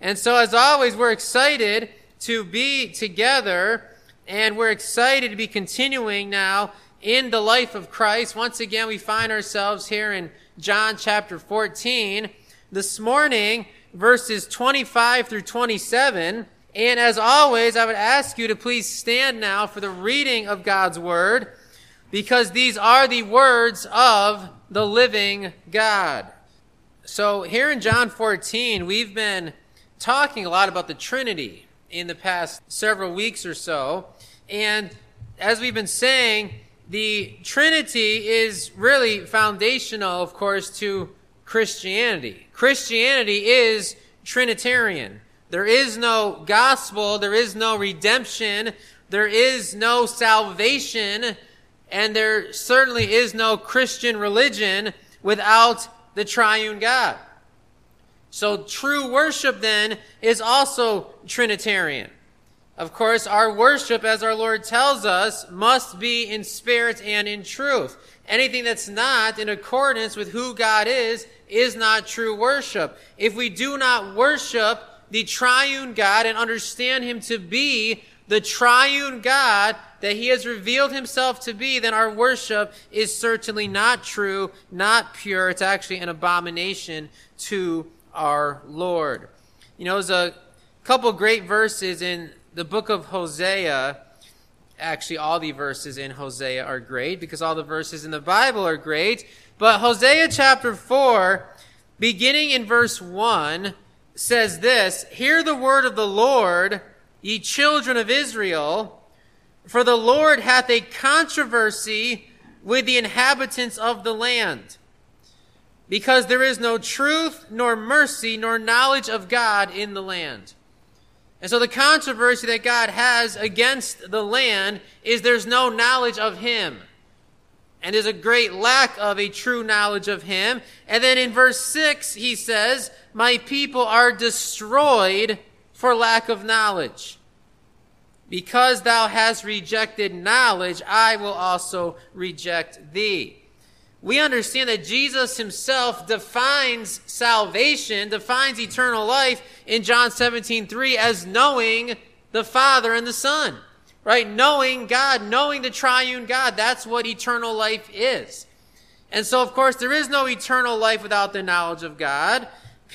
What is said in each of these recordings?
And so as always, we're excited to be together, and we're excited to be continuing now in the life of Christ. Once again, we find ourselves here in John chapter 14. This morning, verses 25 through 27. And as always, I would ask you to please stand now for the reading of God's Word, because these are the words of the living God. So here in John 14, we've been talking a lot about the Trinity in the past several weeks or so. And as we've been saying, the Trinity is really foundational, of course, to Christianity. Christianity is Trinitarian. There is no gospel, there is no redemption, there is no salvation, and there certainly is no Christian religion without the triune God. So true worship then is also Trinitarian. Of course, our worship, as our Lord tells us, must be in spirit and in truth. Anything that's not in accordance with who God is not true worship. If we do not worship the triune God and understand him to be the triune God that he has revealed himself to be, then our worship is certainly not true, not pure. It's actually an abomination to our Lord. You know, there's a couple great verses in the book of Hosea. Actually, all the verses in Hosea are great because all the verses in the Bible are great. But Hosea chapter 4, beginning in verse 1, says this: "Hear the word of the Lord, ye children of Israel, for the Lord hath a controversy with the inhabitants of the land, because there is no truth, nor mercy, nor knowledge of God in the land." And so the controversy that God has against the land is there's no knowledge of him. And there's a great lack of a true knowledge of him. And then in verse 6, he says, "My people are destroyed for lack of knowledge. Because thou hast rejected knowledge, I will also reject thee." We understand that Jesus himself defines salvation, defines eternal life in John 17:3 as knowing the Father and the Son. Right? Knowing God, knowing the triune God. That's what eternal life is. And so, of course, there is no eternal life without the knowledge of God.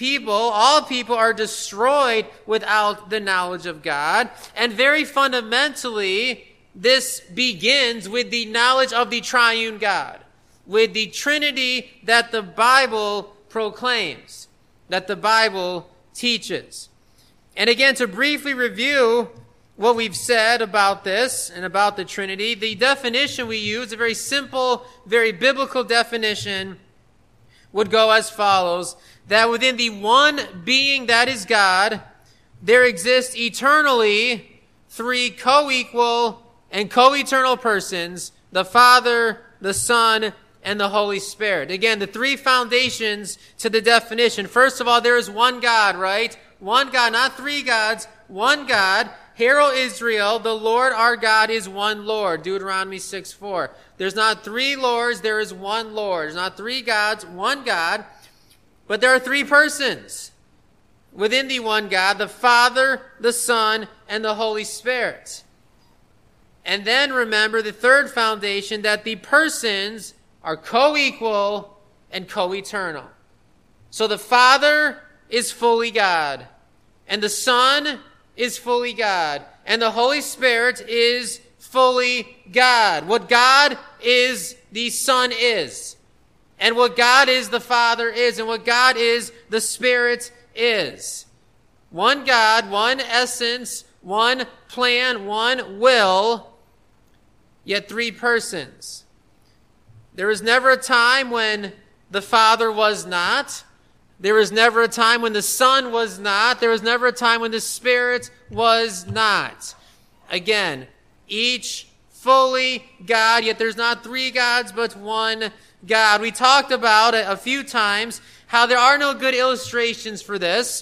All people are destroyed without the knowledge of God. And very fundamentally, this begins with the knowledge of the triune God, with the Trinity that the Bible proclaims, that the Bible teaches. And again, to briefly review what we've said about this and about the Trinity, the definition we use, a very simple, very biblical definition, would go as follows: that within the one being that is God, there exists eternally three co-equal and co-eternal persons, the Father, the Son, and the Holy Spirit. Again, the three foundations to the definition. First of all, there is one God, right? One God, not three gods, one God. Hear, O Israel, the Lord our God is one Lord. Deuteronomy 6:4. There's not three lords, there is one Lord. There's not three gods, one God. But there are three persons within the one God: the Father, the Son, and the Holy Spirit. And then remember the third foundation, that the persons are co-equal and co-eternal. So the Father is fully God, and the Son is fully God, and the Holy Spirit is fully God. What God is, the Son is. And what God is, the Father is. And what God is, the Spirit is. One God, one essence, one plan, one will, yet three persons. There was never a time when the Father was not. There was never a time when the Son was not. There was never a time when the Spirit was not. Again, each fully God, yet there's not three gods, but one God. We talked about it a few times, how there are no good illustrations for this.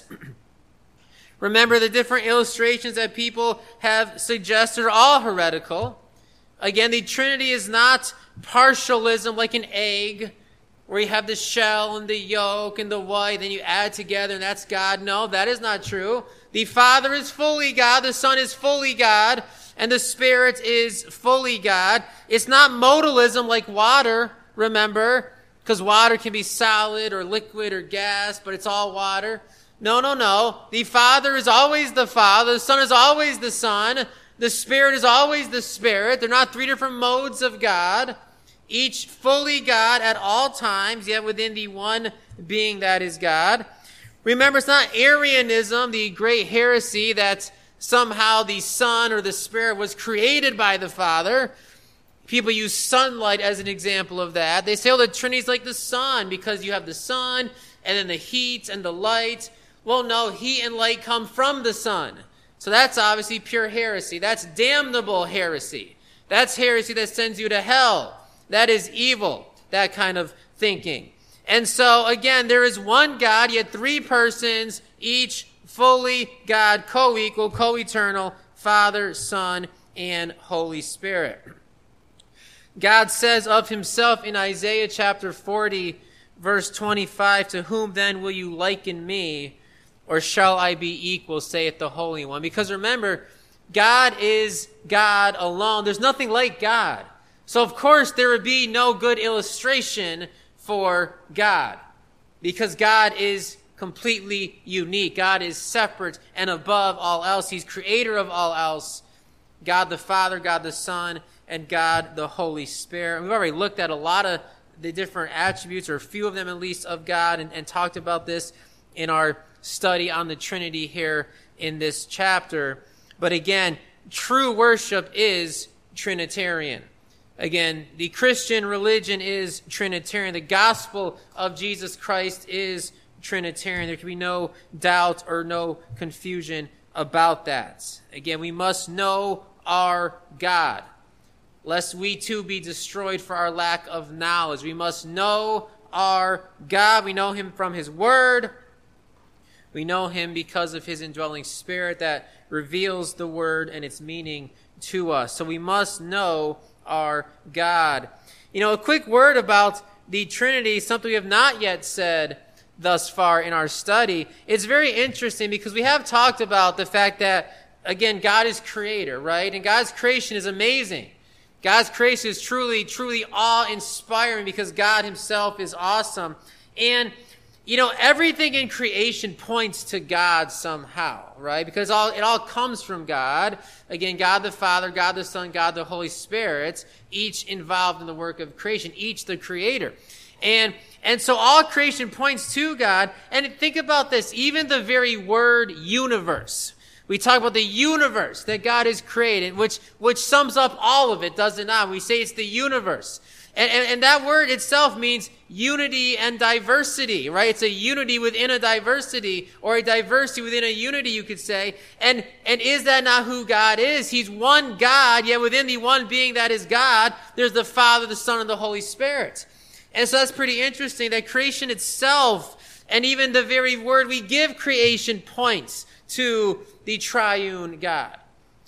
Remember, the different illustrations that people have suggested are all heretical. Again, the Trinity is not partialism like an egg. where you have the shell and the yolk and the white, then you add together and that's God. No, that is not true. The Father is fully God, the Son is fully God, and the Spirit is fully God. It's not modalism like water, remember, because water can be solid or liquid or gas, but it's all water. No. The Father is always the Father, the Son is always the Son, the Spirit is always the Spirit. They're not three different modes of God, each fully God at all times, yet within the one being that is God. Remember, it's not Arianism, the great heresy that somehow the Son or the Spirit was created by the Father. People use sunlight as an example of that. They say, the Trinity is like the sun because you have the sun and then the heat and the light. Well, no, heat and light come from the sun. So that's obviously pure heresy. That's damnable heresy. That's heresy that sends you to hell. That is evil, that kind of thinking. And so, again, there is one God, yet three persons, each fully God, co-equal, co-eternal, Father, Son, and Holy Spirit. God says of himself in Isaiah chapter 40, verse 25, "To whom then will you liken me, or shall I be equal, saith the Holy One?" Because remember, God is God alone. There's nothing like God. So of course there would be no good illustration for God, because God is completely unique. God is separate and above all else. He's creator of all else. God the Father, God the Son, and God the Holy Spirit. We've already looked at a lot of the different attributes, or a few of them at least, of God, and talked about this in our study on the Trinity here in this chapter. But again, true worship is Trinitarian. Again, the Christian religion is Trinitarian. The gospel of Jesus Christ is Trinitarian. There can be no doubt or no confusion about that. Again, we must know our God, lest we too be destroyed for our lack of knowledge. We must know our God. We know him from his word. We know him because of his indwelling Spirit that reveals the word and its meaning to us. So we must know our God. A quick word about the Trinity, something we have not yet said thus far in our study. It's very interesting because we have talked about the fact that, again, God is creator, right? And God's creation is amazing. God's creation is truly, truly awe-inspiring because God himself is awesome. And everything in creation points to God somehow, right? Because it all comes from God. Again, God the Father, God the Son, God the Holy Spirit, each involved in the work of creation, each the creator. And so all creation points to God. And think about this, even the very word universe. We talk about the universe that God has created, which sums up all of it, does it not? We say it's the universe. And that word itself means unity and diversity, right? It's a unity within a diversity, or a diversity within a unity, you could say. And is that not who God is? He's one God, yet within the one being that is God, there's the Father, the Son, and the Holy Spirit. And so that's pretty interesting that creation itself, and even the very word we give creation, points to the triune God.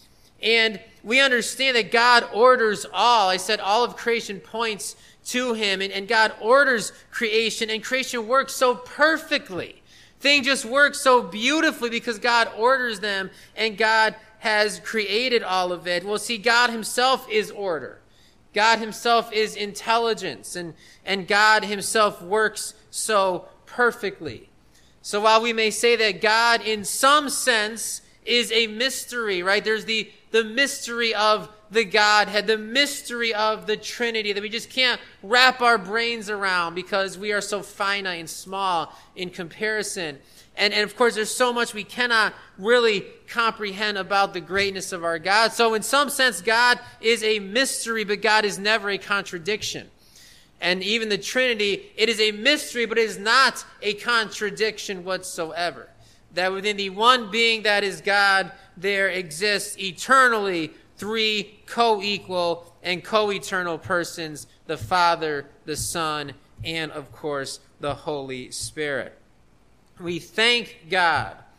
And we understand that God orders all. I said all of creation points to him, and God orders creation, and creation works so perfectly. Things just work so beautifully because God orders them, and God has created all of it. Well, see, God himself is order. God himself is intelligence, and God himself works so perfectly. So while we may say that God in some sense is a mystery, right? There's the mystery of the Godhead, the mystery of the Trinity that we just can't wrap our brains around because we are so finite and small in comparison. And of course, there's so much we cannot really comprehend about the greatness of our God. So in some sense, God is a mystery, but God is never a contradiction. And even the Trinity, it is a mystery, but it is not a contradiction whatsoever. That within the one being that is God, there exists eternally three co-equal and co-eternal persons, the Father, the Son, and of course, the Holy Spirit. We thank God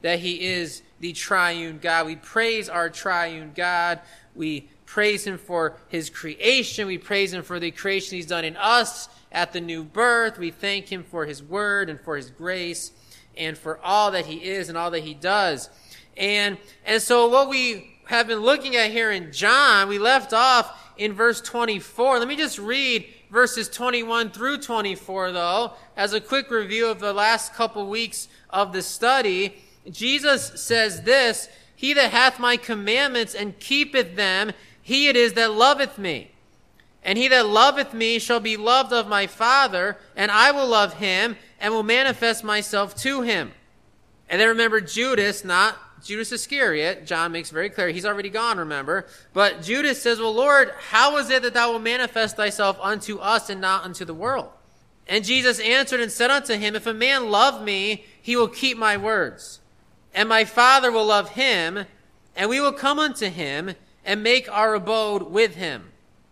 that he is the triune God. We praise our triune God. We praise him for his creation. We praise him for the creation he's done in us at the new birth. We thank him for his word and for his grace and for all that he is and all that he does. And so what we have been looking at here in John, we left off in verse 24. Let me just read verses 21 through 24, though, as a quick review of the last couple weeks of the study. Jesus says this, "He that hath my commandments and keepeth them, he it is that loveth me. And he that loveth me shall be loved of my Father, and I will love him, and will manifest myself to him." And then remember Judas, not Judas Iscariot. John makes very clear, he's already gone, remember. But Judas says, "Well, Lord, how is it that thou wilt manifest thyself unto us and not unto the world?" And Jesus answered and said unto him, "If a man love me, he will keep my words. And my Father will love him, and we will come unto him, and make our abode with him.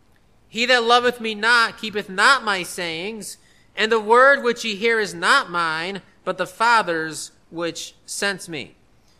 He that loveth me not keepeth not my sayings, and the word which ye hear is not mine, but the Father's which sent me."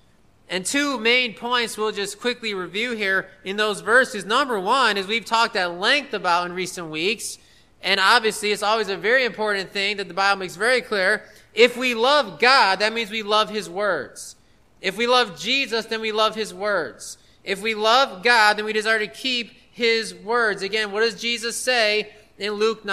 And two main points we'll just quickly review here in those verses. Number one, as we've talked at length about in recent weeks, and obviously it's always a very important thing that the Bible makes very clear, if we love God, that means we love his words. If we love Jesus, then we love his words. If we love God, then we desire to keep his words. Again, what does Jesus say in Luke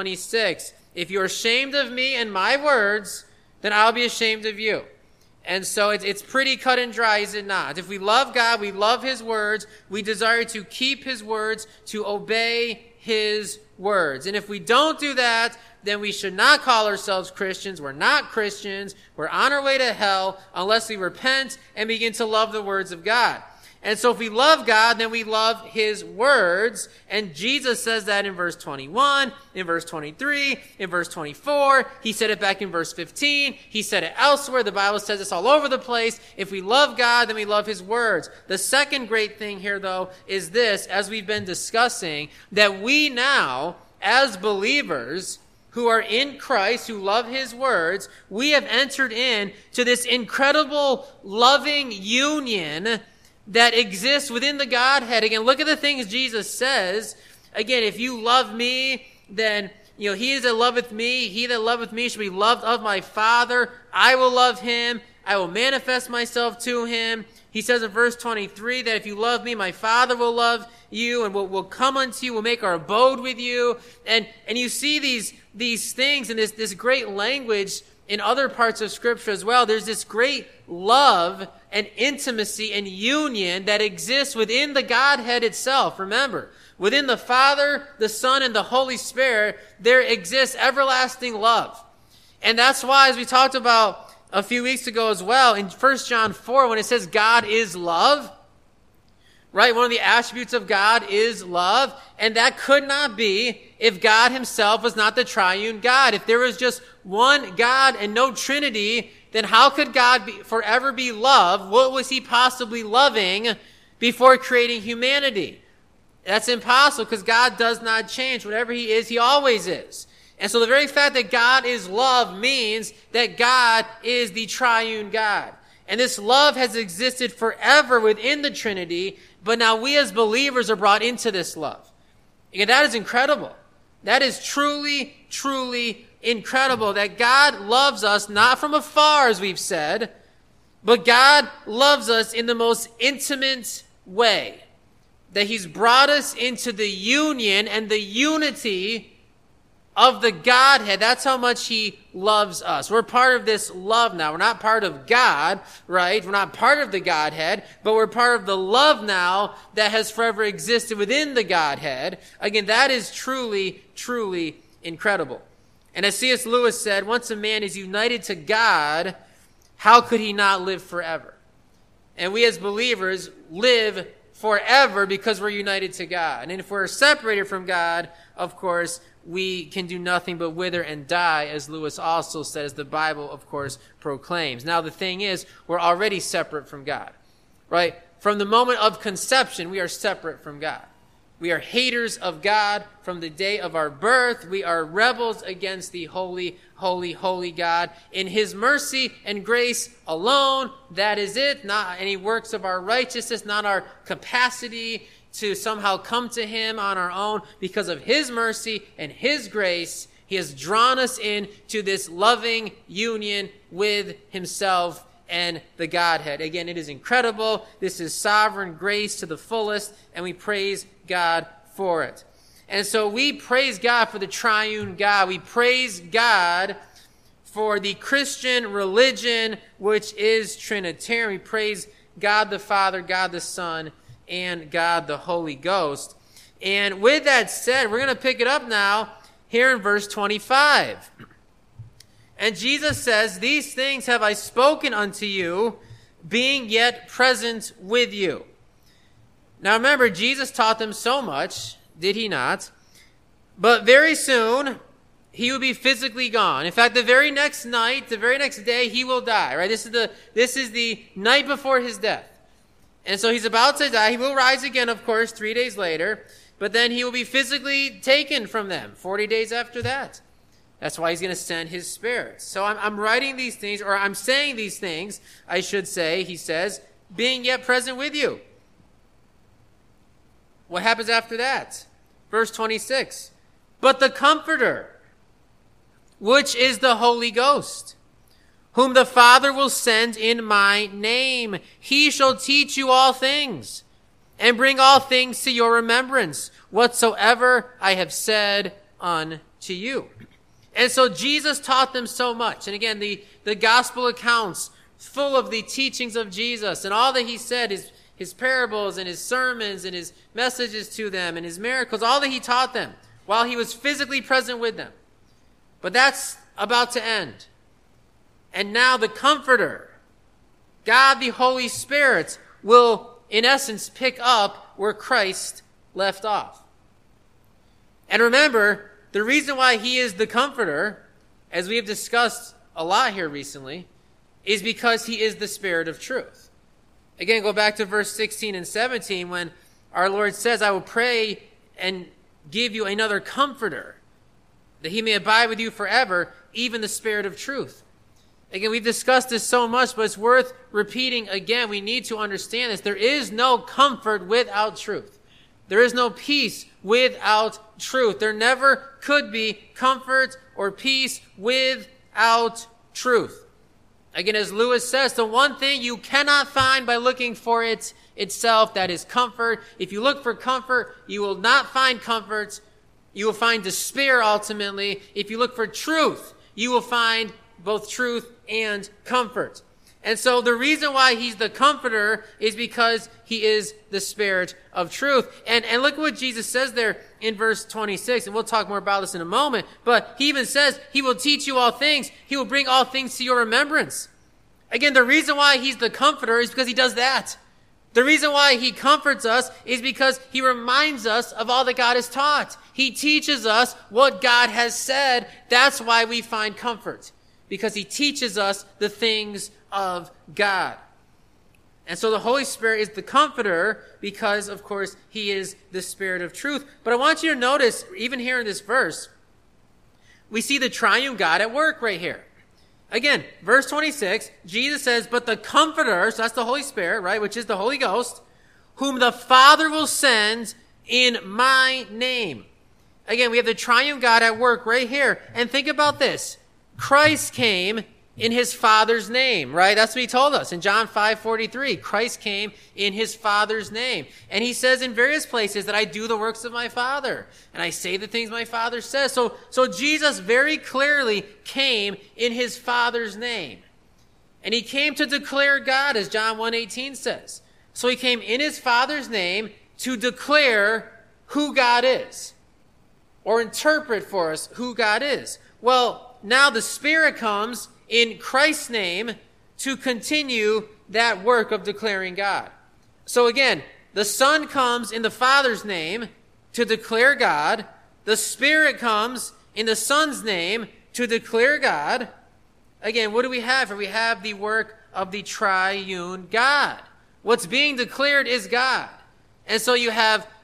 9:26? "If you are ashamed of me and my words, then I'll be ashamed of you." And so it's pretty cut and dry, is it not? If we love God, we love his words, we desire to keep his words, to obey his words. And if we don't do that, then we should not call ourselves Christians. We're not Christians. We're on our way to hell unless we repent and begin to love the words of God. And so if we love God, then we love his words. And Jesus says that in verse 21, in verse 23, in verse 24. He said it back in verse 15. He said it elsewhere. The Bible says this all over the place. If we love God, then we love his words. The second great thing here, though, is this, as we've been discussing, that we now, as believers who are in Christ, who love his words, we have entered into this incredible loving union that exists within the Godhead. Again, look at the things Jesus says. Again, if you love me, then, he that loveth me, he that loveth me shall be loved of my Father. I will love him. I will manifest myself to him. He says in verse 23 that if you love me, my Father will love you, and will come unto you, will make our abode with you. And you see these things in this great language in other parts of Scripture as well. There's this great love and intimacy and union that exists within the Godhead itself. Remember, within the Father, the Son, and the Holy Spirit, there exists everlasting love. And that's why, as we talked about a few weeks ago as well, in 1 John 4, when it says God is love, right? One of the attributes of God is love, and that could not be if God himself was not the triune God. If there was just one God and no Trinity, then how could God forever be love? What was he possibly loving before creating humanity? That's impossible, because God does not change. Whatever he is, he always is. And so the very fact that God is love means that God is the triune God. And this love has existed forever within the Trinity, but now we as believers are brought into this love. And that is incredible. That is truly, truly incredible, that God loves us not from afar, as we've said, but God loves us in the most intimate way. That he's brought us into the union and the unity of the Godhead. That's how much he loves us. We're part of this love now. We're not part of God, right? We're not part of the Godhead, but we're part of the love now that has forever existed within the Godhead. Again, that is truly, truly incredible. And as C.S. Lewis said, once a man is united to God, how could he not live forever? And we as believers live forever because we're united to God. And if we're separated from God, of course, we can do nothing but wither and die, as Lewis also says, the Bible, of course, proclaims. Now, the thing is, we're already separate from God, right? From the moment of conception, we are separate from God. We are haters of God from the day of our birth. We are rebels against the holy, holy, holy God. In his mercy and grace alone, that is it. Not any works of our righteousness, not our capacity to somehow come to him on our own. Because of his mercy and his grace, he has drawn us into this loving union with himself and the Godhead. Again, it is incredible. This is sovereign grace to the fullest, and we praise God for it. And so we praise God for the triune God. We praise God for the Christian religion, which is Trinitarian. We praise God the Father, God the Son, and God the Holy Ghost. And with that said, we're going to pick it up now here in verse 25. And Jesus says, "These things have I spoken unto you, being yet present with you." Now remember, Jesus taught them so much, did he not? But very soon, he will be physically gone. In fact, the very next night, the very next day, he will die, right? This is the night before his death. And so he's about to die. He will rise again, of course, 3 days later. But then he will be physically taken from them 40 days after that. That's why he's going to send his Spirit. So I'm writing these things, or I'm saying these things, I should say, he says, being yet present with you. What happens after that? Verse 26. "But the Comforter, which is the Holy Ghost, whom the Father will send in my name, he shall teach you all things, and bring all things to your remembrance, whatsoever I have said unto you." And so Jesus taught them so much. And again, the gospel accounts full of the teachings of Jesus and all that he said, his parables and his sermons and his messages to them and his miracles, all that he taught them while he was physically present with them. But that's about to end. And now the Comforter, God the Holy Spirit, will in essence pick up where Christ left off. And remember, the reason why he is the Comforter, as we have discussed a lot here recently, is because he is the Spirit of truth. Again, go back to verse 16 and 17 when our Lord says, "I will pray and give you another Comforter, that he may abide with you forever, even the Spirit of truth." Again, we've discussed this so much, but it's worth repeating again. We need to understand this. There is no comfort without truth. There is no peace without truth. There never could be comfort or peace without truth. Again, as Lewis says, the one thing you cannot find by looking for it itself, that is comfort. If you look for comfort, you will not find comfort. You will find despair ultimately. If you look for truth, you will find both truth and comfort. And so the reason why he's the Comforter is because he is the Spirit of truth. And look at what Jesus says there in verse 26, and we'll talk more about this in a moment, but he even says he will teach you all things. He will bring all things to your remembrance. Again, the reason why he's the Comforter is because he does that. The reason why he comforts us is because he reminds us of all that God has taught. He teaches us what God has said. That's why we find comfort, because he teaches us the things of God. And so the Holy Spirit is the Comforter because, of course, he is the Spirit of truth. But I want you to notice, even here in this verse, we see the triune God at work right here. Again, verse 26, Jesus says, "But the Comforter," so that's the Holy Spirit, right, which is the Holy Ghost, "whom the Father will send in my name." Again, we have the triune God at work right here. And think about this. Christ came in his Father's name, right? That's what he told us in John 5:43. Christ came in his Father's name. And he says in various places that I do the works of my Father, and I say the things my Father says. So Jesus very clearly came in his Father's name. And he came to declare God, as John 1:18 says. So he came in his Father's name to declare who God is, or interpret for us who God is. Well, now the Spirit comes in Christ's name to continue that work of declaring God. So again, the Son comes in the Father's name to declare God. The Spirit comes in the Son's name to declare God. Again, what do we have? We have the work of the triune God. What's being declared is God. And so you have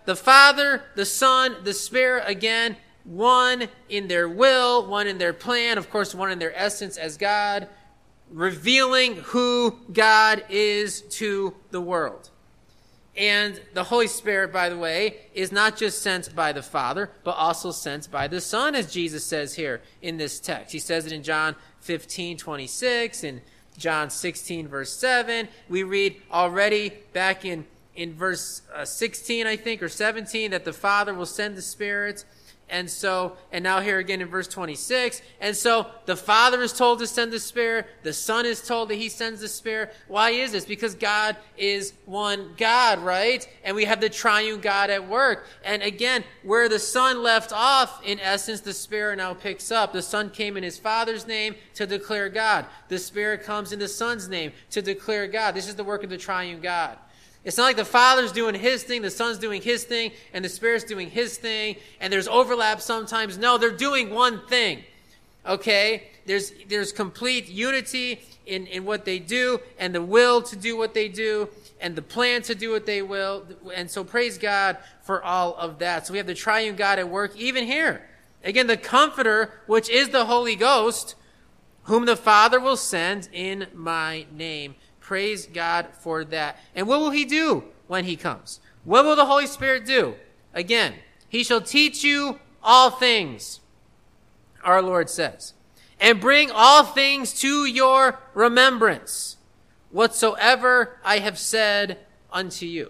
the Father, the Son, the Spirit, again, one in their will, one in their plan, of course, one in their essence as God, revealing who God is to the world. And the Holy Spirit, by the way, is not just sent by the Father, but also sent by the Son, as Jesus says here in this text. He says it in John 15:26, in John 16, verse 7. We read already back in verse 16, I think, or 17, that the Father will send the Spirit. And now here again in verse 26. And so the Father is told to send the Spirit. The Son is told that he sends the Spirit. Why is this? Because God is one God, right? And we have the triune God at work. And again, where the Son left off, in essence, the Spirit now picks up. The Son came in his Father's name to declare God. The Spirit comes in the Son's name to declare God. This is the work of the triune God. It's not like the Father's doing his thing, the Son's doing his thing, and the Spirit's doing his thing, and there's overlap sometimes. No, they're doing one thing. Okay? There's complete unity in what they do, and the will to do what they do, and the plan to do what they will. And so praise God for all of that. So we have the triune God at work even here. Again, the Comforter, which is the Holy Ghost, whom the Father will send in my name. Praise God for that. And what will he do when he comes? What will the Holy Spirit do? Again, he shall teach you all things, our Lord says, and bring all things to your remembrance, whatsoever I have said unto you.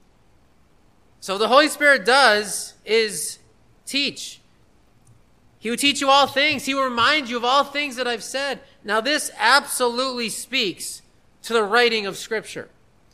So the Holy Spirit does is teach. He will teach you all things. He will remind you of all things that I've said. Now this absolutely speaks to the writing of Scripture.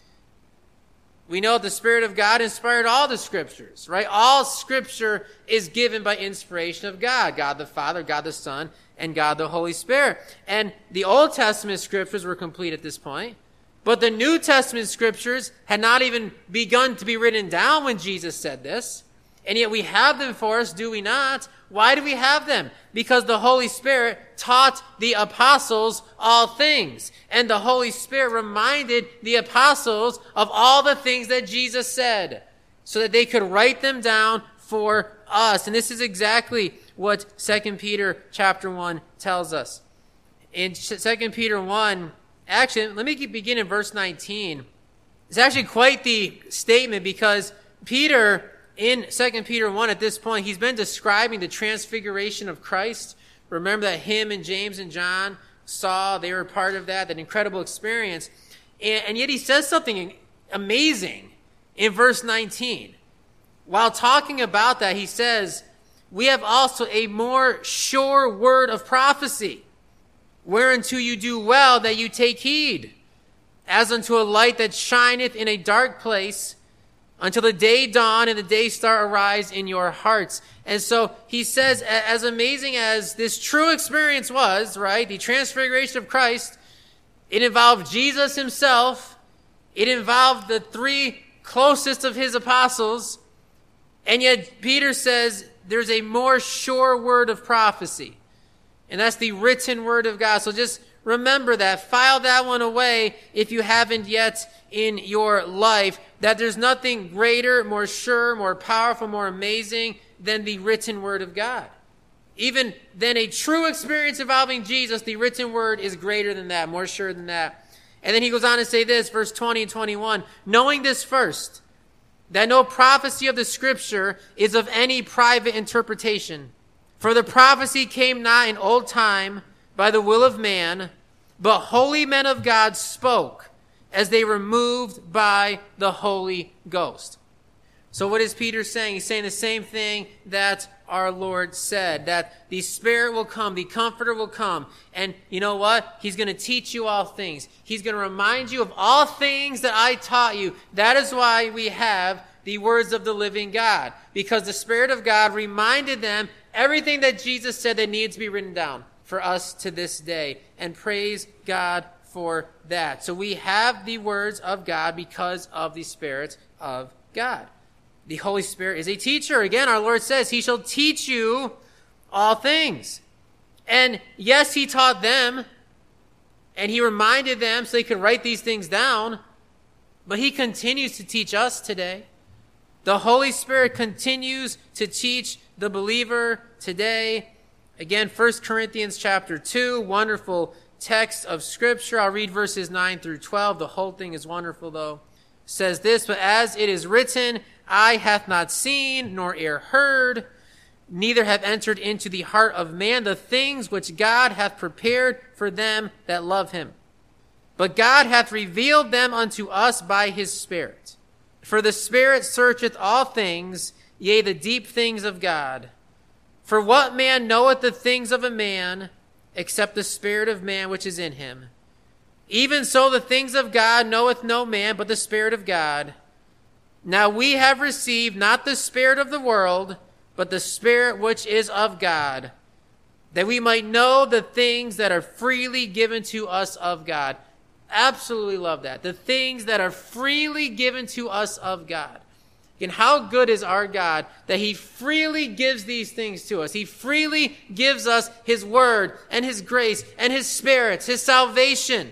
We know that the Spirit of God inspired all the Scriptures, right? All Scripture is given by inspiration of God. God the Father, God the Son, and God the Holy Spirit. And the Old Testament Scriptures were complete at this point. But the New Testament Scriptures had not even begun to be written down when Jesus said this. And yet we have them for us, do we not? Why do we have them? Because the Holy Spirit taught the apostles all things. And the Holy Spirit reminded the apostles of all the things that Jesus said, so that they could write them down for us. And this is exactly what 2 Peter chapter 1 tells us. In 2 Peter 1, actually, let me begin in verse 19. It's actually quite the statement, because Peter, in 2 Peter 1, at this point, he's been describing the transfiguration of Christ. Remember that him and James and John saw, they were part of that incredible experience. And yet he says something amazing in verse 19. While talking about that, he says, we have also a more sure word of prophecy, whereunto you do well that you take heed, as unto a light that shineth in a dark place, until the day dawn and the day star arise in your hearts. And so he says, as amazing as this true experience was, right, the transfiguration of Christ, it involved Jesus himself, it involved the three closest of his apostles, and yet Peter says there's a more sure word of prophecy, and that's the written word of God. So just remember that. File that one away if you haven't yet in your life, that there's nothing greater, more sure, more powerful, more amazing than the written word of God. Even than a true experience involving Jesus, the written word is greater than that, more sure than that. And then he goes on to say this, verse 20 and 21, knowing this first, that no prophecy of the Scripture is of any private interpretation. For the prophecy came not in old time by the will of man, but holy men of God spoke as they were moved by the Holy Ghost. So what is Peter saying? He's saying the same thing that our Lord said, that the Spirit will come, the Comforter will come, and you know what? He's going to teach you all things. He's going to remind you of all things that I taught you. That is why we have the words of the living God, because the Spirit of God reminded them everything that Jesus said that needs to be written down for us to this day. And praise God for that. So we have the words of God because of the Spirit of God. The Holy Spirit is a teacher. Again, our Lord says, he shall teach you all things. And yes, he taught them, and he reminded them so they could write these things down, but he continues to teach us today. The Holy Spirit continues to teach the believer today. Again, 1 Corinthians chapter 2, wonderful text of Scripture. I'll read verses 9 through 12. The whole thing is wonderful, though. It says this, "But as it is written, eye hath not seen, nor ear heard, neither have entered into the heart of man the things which God hath prepared for them that love him. But God hath revealed them unto us by his Spirit. For the Spirit searcheth all things, yea, the deep things of God. For what man knoweth the things of a man, except the spirit of man which is in him? Even so the things of God knoweth no man, but the Spirit of God. Now we have received not the spirit of the world, but the Spirit which is of God, that we might know the things that are freely given to us of God." Absolutely love that. The things that are freely given to us of God. And how good is our God that he freely gives these things to us. He freely gives us his word and his grace and his Spirit, his salvation.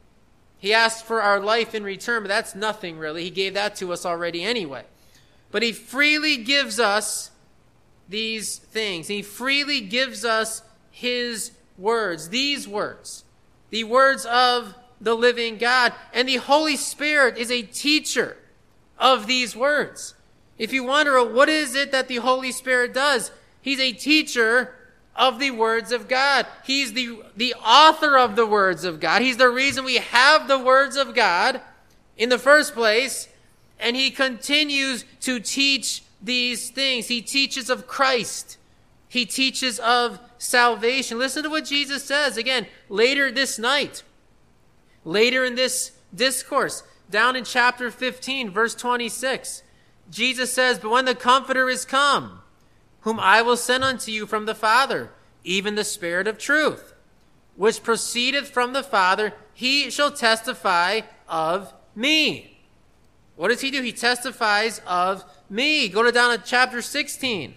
He asked for our life in return, but that's nothing really. He gave that to us already anyway. But he freely gives us these things. He freely gives us his words, these words, the words of the living God. And the Holy Spirit is a teacher of these words. If you wonder, what is it that the Holy Spirit does? He's a teacher of the words of God. He's the author of the words of God. He's the reason we have the words of God in the first place. And he continues to teach these things. He teaches of Christ. He teaches of salvation. Listen to what Jesus says again later this night. Later in this discourse, down in chapter 15, verse 26, Jesus says, "But when the Comforter is come, whom I will send unto you from the Father, even the Spirit of truth, which proceedeth from the Father, he shall testify of me." What does he do? He testifies of me. Go down to chapter 16.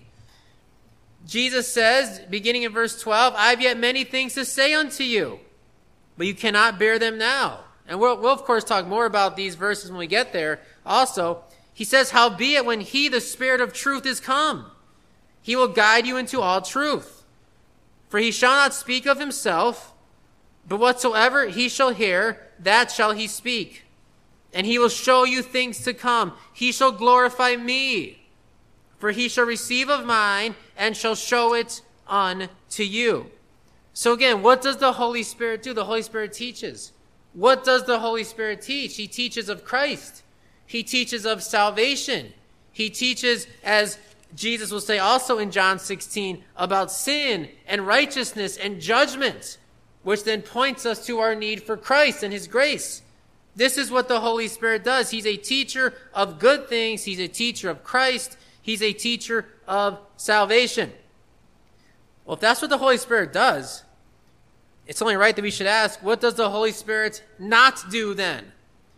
Jesus says, beginning in verse 12, "I have yet many things to say unto you, but you cannot bear them now." And we'll of course talk more about these verses when we get there also. He says, "Howbeit when he, the Spirit of truth, is come, he will guide you into all truth. For he shall not speak of himself, but whatsoever he shall hear, that shall he speak. And he will show you things to come. He shall glorify me, for he shall receive of mine and shall show it unto you." So again, what does the Holy Spirit do? The Holy Spirit teaches. What does the Holy Spirit teach? He teaches of Christ. He teaches of salvation. He teaches, as Jesus will say also in John 16, about sin and righteousness and judgment, which then points us to our need for Christ and his grace. This is what the Holy Spirit does. He's a teacher of good things. He's a teacher of Christ. He's a teacher of salvation. Well, if that's what the Holy Spirit does, it's only right that we should ask, what does the Holy Spirit not do then?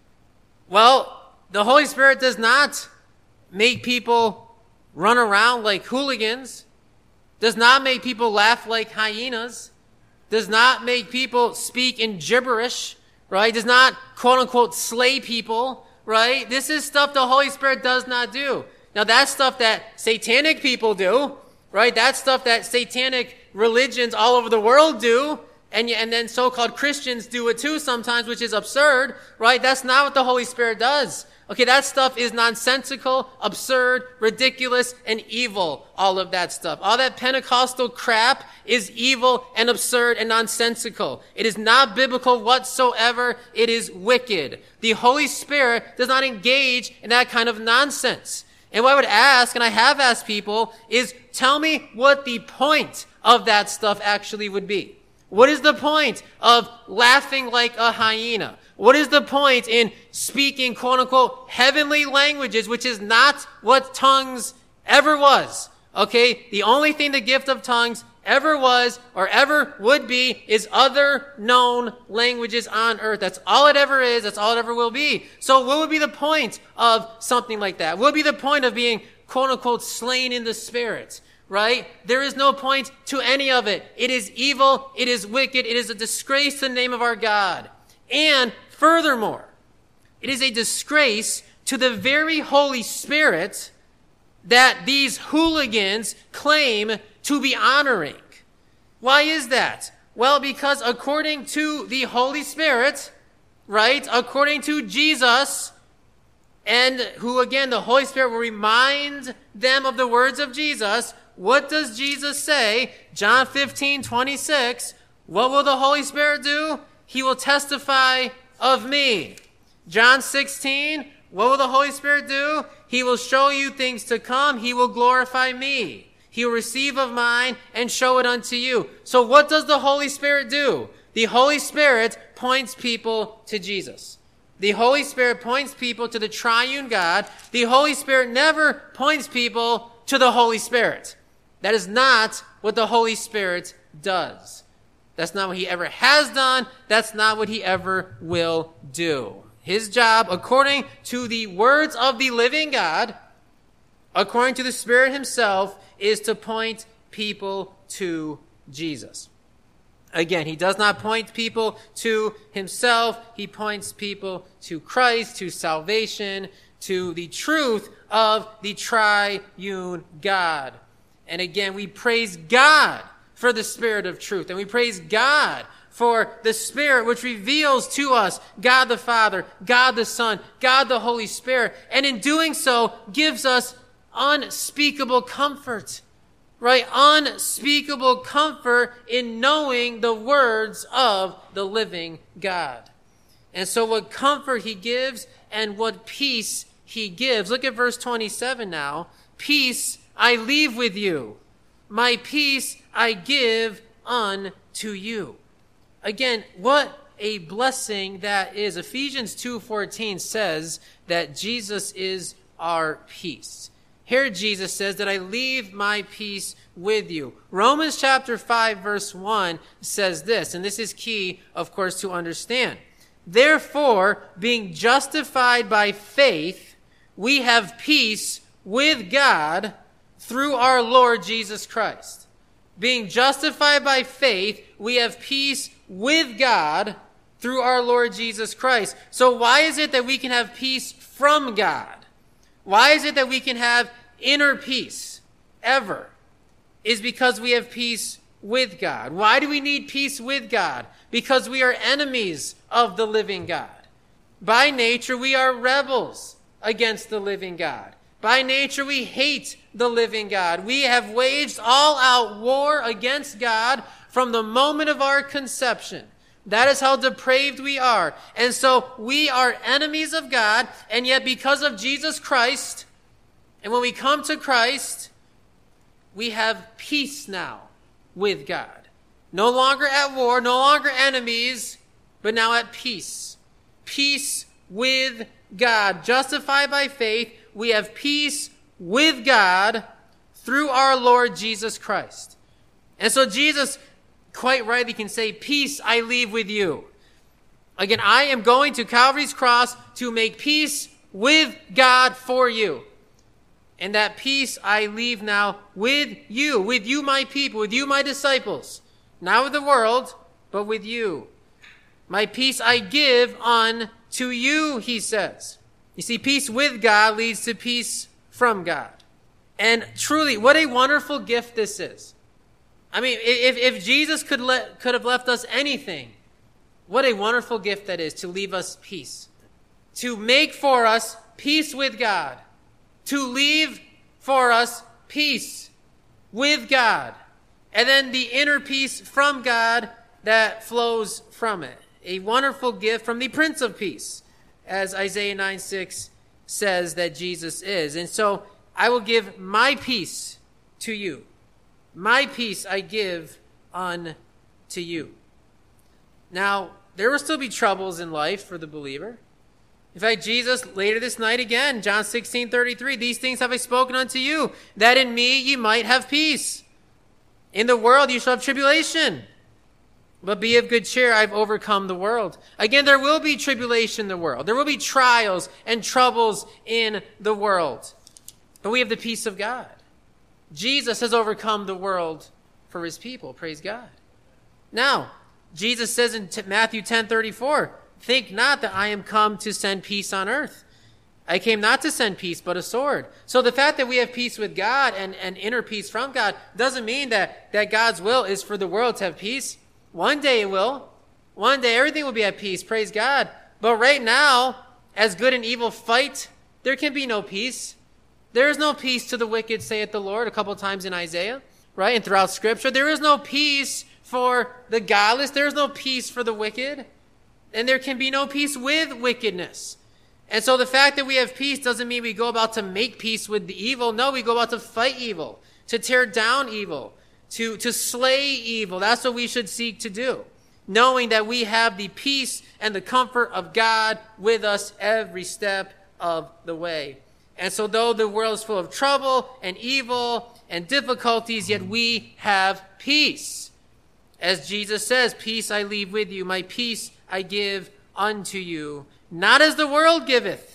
Well, the Holy Spirit does not make people run around like hooligans, does not make people laugh like hyenas, does not make people speak in gibberish, right? Does not, quote unquote, slay people, right? This is stuff the Holy Spirit does not do. Now, that's stuff that satanic people do, right? That's stuff that satanic religions all over the world do. And then so-called Christians do it too sometimes, which is absurd, right? That's not what the Holy Spirit does. Okay, that stuff is nonsensical, absurd, ridiculous, and evil, all of that stuff. All that Pentecostal crap is evil and absurd and nonsensical. It is not biblical whatsoever. It is wicked. The Holy Spirit does not engage in that kind of nonsense. And what I would ask, and I have asked people, is tell me what the point of that stuff actually would be. What is the point of laughing like a hyena? What is the point in speaking, quote unquote, heavenly languages, which is not what tongues ever was? Okay? The only thing the gift of tongues ever was or ever would be is other known languages on earth. That's all it ever is. That's all it ever will be. So what would be the point of something like that? What would be the point of being, quote unquote, slain in the Spirit? Right? There is no point to any of it. It is evil. It is wicked. It is a disgrace to the name of our God. And furthermore, it is a disgrace to the very Holy Spirit that these hooligans claim to be honoring. Why is that? Well, because according to the Holy Spirit, right, according to Jesus, and who again, the Holy Spirit will remind them of the words of Jesus, what does Jesus say? John 15:26, what will the Holy Spirit do? He will testify of me. John 16, what will the Holy Spirit do? He will show you things to come. He will glorify me. He will receive of mine and show it unto you. So what does the Holy Spirit do? The Holy Spirit points people to Jesus. The Holy Spirit points people to the triune God. The Holy Spirit never points people to the Holy Spirit. That is not what the Holy Spirit does. That's not what he ever has done. That's not what he ever will do. His job, according to the words of the living God, according to the Spirit himself, is to point people to Jesus. Again, he does not point people to himself. He points people to Christ, to salvation, to the truth of the triune God. And again, we praise God for the Spirit of truth. And we praise God for the Spirit which reveals to us God the Father, God the Son, God the Holy Spirit. And in doing so, gives us unspeakable comfort. Right? Unspeakable comfort in knowing the words of the living God. And so what comfort he gives and what peace he gives. Look at verse 27 now. Peace I leave with you. My peace I give unto you. Again, what a blessing that is. Ephesians 2:14 says that Jesus is our peace. Here Jesus says that I leave my peace with you. Romans chapter 5 verse 1 says this, and this is key, of course, to understand. Therefore, being justified by faith, we have peace with God through our Lord Jesus Christ. Being justified by faith, we have peace with God through our Lord Jesus Christ. So why is it that we can have peace from God? Why is it that we can have inner peace ever? Is because we have peace with God. Why do we need peace with God? Because we are enemies of the living God. By nature, we are rebels against the living God. By nature, we hate the living God. We have waged all-out war against God from the moment of our conception. That is how depraved we are. And so we are enemies of God, and yet because of Jesus Christ, and when we come to Christ, we have peace now with God. No longer at war, no longer enemies, but now at peace. Peace with God. Justified by faith, we have peace with God through our Lord Jesus Christ. And so Jesus quite rightly can say, peace I leave with you. Again, I am going to Calvary's cross to make peace with God for you. And that peace I leave now with you my people, with you my disciples. Not with the world, but with you. My peace I give unto you, he says. You see, peace with God leads to peace from God. And truly, what a wonderful gift this is. I mean, if Jesus could have left us anything, what a wonderful gift that is to leave us peace. To make for us peace with God. To leave for us peace with God. And then the inner peace from God that flows from it. A wonderful gift from the Prince of Peace, as Isaiah 9:6 says that Jesus is. And so I will give my peace to you. My peace I give unto you. Now, there will still be troubles in life for the believer. In fact, Jesus, later this night again, John 16:33, these things have I spoken unto you, that in me ye might have peace. In the world you shall have tribulation. But be of good cheer, I've overcome the world. Again, there will be tribulation in the world. There will be trials and troubles in the world. But we have the peace of God. Jesus has overcome the world for his people. Praise God. Now, Jesus says in Matthew 10:34, think not that I am come to send peace on earth. I came not to send peace, but a sword. So the fact that we have peace with God and inner peace from God doesn't mean that God's will is for the world to have peace. One day it will. One day everything will be at peace, praise God. But right now, as good and evil fight, there can be no peace. There is no peace to the wicked, saith the Lord, a couple times in Isaiah, right? And throughout Scripture, there is no peace for the godless. There is no peace for the wicked. And there can be no peace with wickedness. And so the fact that we have peace doesn't mean we go about to make peace with the evil. No, we go about to fight evil, to tear down evil, to slay evil. That's what we should seek to do, knowing that we have the peace and the comfort of God with us every step of the way. And so though the world is full of trouble and evil and difficulties, yet we have peace. As Jesus says, peace I leave with you, my peace I give unto you. Not as the world giveth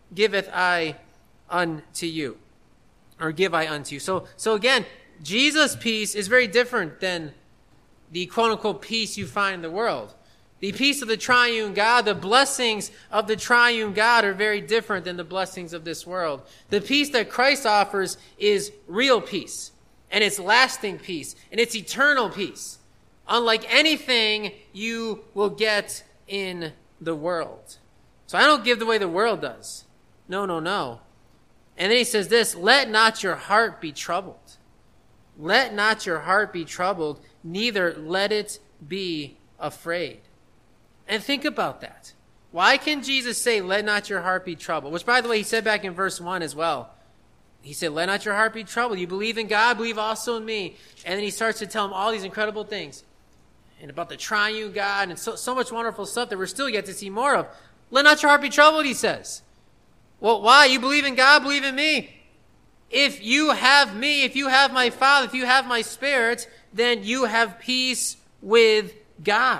I unto you, or give I unto you. So again, Jesus' peace is very different than the quote-unquote peace you find in the world. The peace of the triune God, the blessings of the triune God are very different than the blessings of this world. The peace that Christ offers is real peace, and it's lasting peace, and it's eternal peace, unlike anything you will get in the world. So I don't give the way the world does. No. And then he says this, let not your heart be troubled. Let not your heart be troubled, neither let it be afraid. And think about that. Why can Jesus say, let not your heart be troubled? Which, by the way, he said back in verse 1 as well. He said, let not your heart be troubled. You believe in God, believe also in me. And then he starts to tell him all these incredible things. And about the triune God and so much wonderful stuff that we're still yet to see more of. Let not your heart be troubled, he says. Well, why? You believe in God, believe in me. If you have me, if you have my Father, if you have my Spirit, then you have peace with God.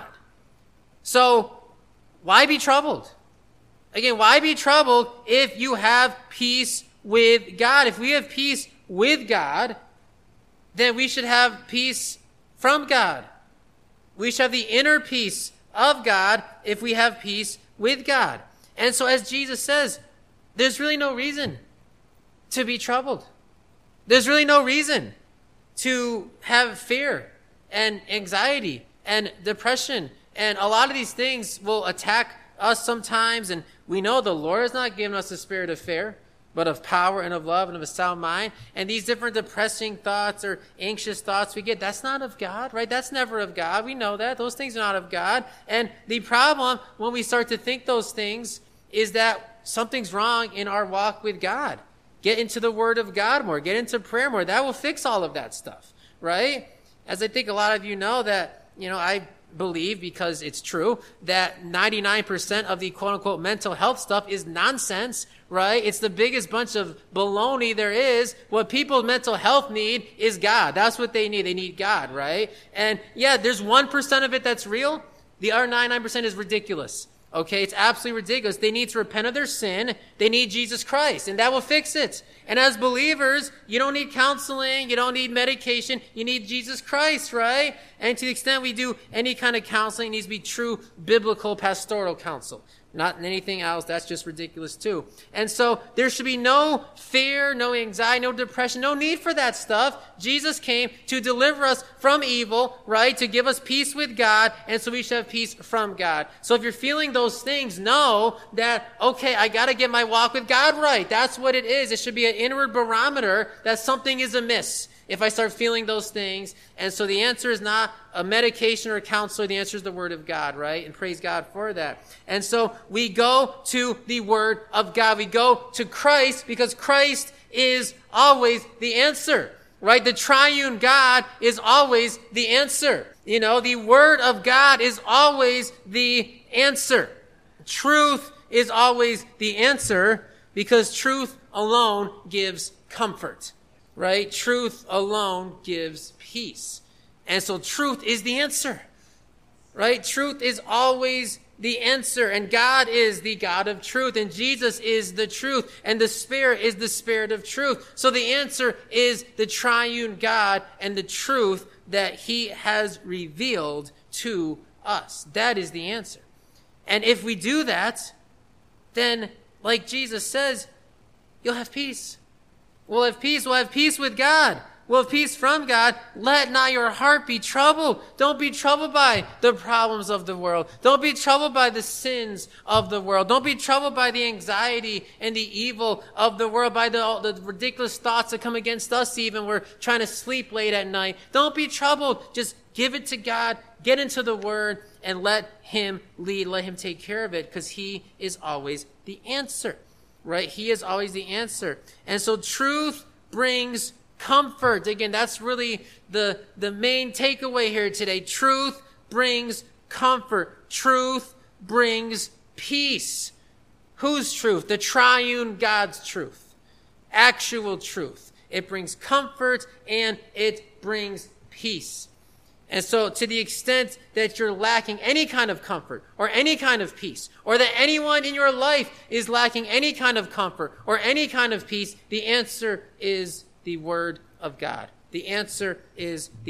So, why be troubled? Again, why be troubled if you have peace with God? If we have peace with God, then we should have peace from God. We should have the inner peace of God if we have peace with God. And so as Jesus says, there's really no reason to be troubled. There's really no reason to have fear and anxiety and depression. And a lot of these things will attack us sometimes. And we know the Lord has not given us a spirit of fear, but of power and of love and of a sound mind. And these different depressing thoughts or anxious thoughts we get, that's not of God, right? That's never of God. We know that. Those things are not of God. And the problem when we start to think those things is that something's wrong in our walk with God. Get into the Word of God more. Get into prayer more. That will fix all of that stuff, right? As I think a lot of you know that, I believe, because it's true, that 99% of the quote-unquote mental health stuff is nonsense, right? It's the biggest bunch of baloney there is. What people's mental health need is God. That's what they need. They need God, right? And yeah, there's 1% of it that's real. The other 99% is ridiculous. Okay, it's absolutely ridiculous. They need to repent of their sin. They need Jesus Christ, and that will fix it. And as believers, you don't need counseling. You don't need medication. You need Jesus Christ, right? And to the extent we do any kind of counseling, it needs to be true biblical pastoral counsel. Not anything else. That's just ridiculous too. And so there should be no fear, no anxiety, no depression, no need for that stuff. Jesus came to deliver us from evil, right? To give us peace with God, and so we should have peace from God. So if you're feeling those things, know that, okay, I got to get my walk with God right. That's what it is. It should be an inward barometer that something is amiss if I start feeling those things. And so the answer is not a medication or a counselor. The answer is the Word of God, right? And praise God for that. And so we go to the Word of God. We go to Christ because Christ is always the answer, right? The triune God is always the answer. The Word of God is always the answer. Truth is always the answer because truth alone gives comfort. Right? Truth alone gives peace. And so truth is the answer. Right? Truth is always the answer. And God is the God of truth. And Jesus is the truth. And the Spirit is the Spirit of truth. So the answer is the triune God and the truth that He has revealed to us. That is the answer. And if we do that, then like Jesus says, you'll have peace. We'll have peace. We'll have peace with God. We'll have peace from God. Let not your heart be troubled. Don't be troubled by the problems of the world. Don't be troubled by the sins of the world. Don't be troubled by the anxiety and the evil of the world, by the ridiculous thoughts that come against us even. We're trying to sleep late at night. Don't be troubled. Just give it to God. Get into the Word and let Him lead. Let Him take care of it, because He is always the answer, right? He is always the answer. And so truth brings comfort. Again, that's really the main takeaway here today. Truth brings comfort. Truth brings peace. Whose truth? The triune God's truth. Actual truth. It brings comfort and it brings peace. And so to the extent that you're lacking any kind of comfort or any kind of peace, or that anyone in your life is lacking any kind of comfort or any kind of peace, the answer is the Word of God. The answer is the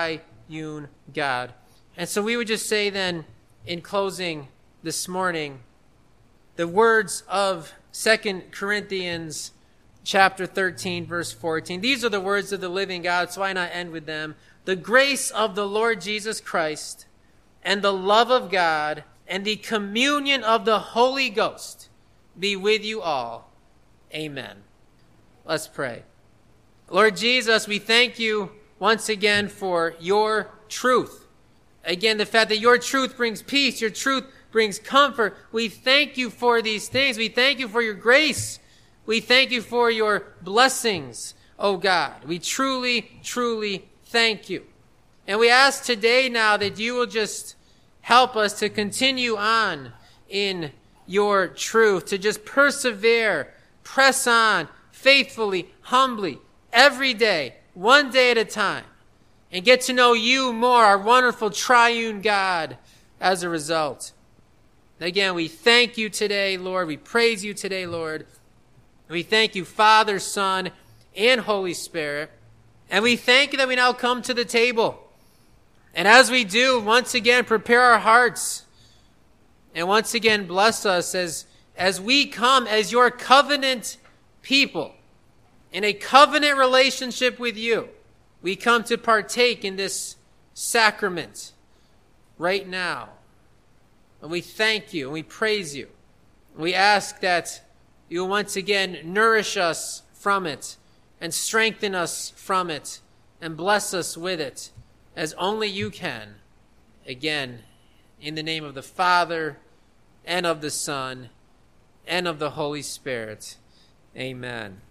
triune God. And so we would just say then, in closing this morning, the words of 2 Corinthians chapter 13, verse 14. These are the words of the living God, so why not end with them? The grace of the Lord Jesus Christ and the love of God and the communion of the Holy Ghost be with you all. Amen. Let's pray. Lord Jesus, we thank you once again for your truth. Again, the fact that your truth brings peace, your truth brings comfort. We thank you for these things. We thank you for your grace. We thank you for your blessings, oh God. We truly, truly thank you. And we ask today now that you will just help us to continue on in your truth, to just persevere, press on faithfully, humbly, every day, one day at a time, and get to know you more, our wonderful triune God, as a result. Again, we thank you today, Lord. We praise you today, Lord. We thank you, Father, Son, and Holy Spirit. And we thank you that we now come to the table. And as we do, once again, prepare our hearts. And once again, bless us as we come as your covenant people, in a covenant relationship with you. We come to partake in this sacrament right now. And we thank you and we praise you. We ask that you will once again nourish us from it and strengthen us from it and bless us with it as only you can. Again, in the name of the Father and of the Son and of the Holy Spirit. Amen.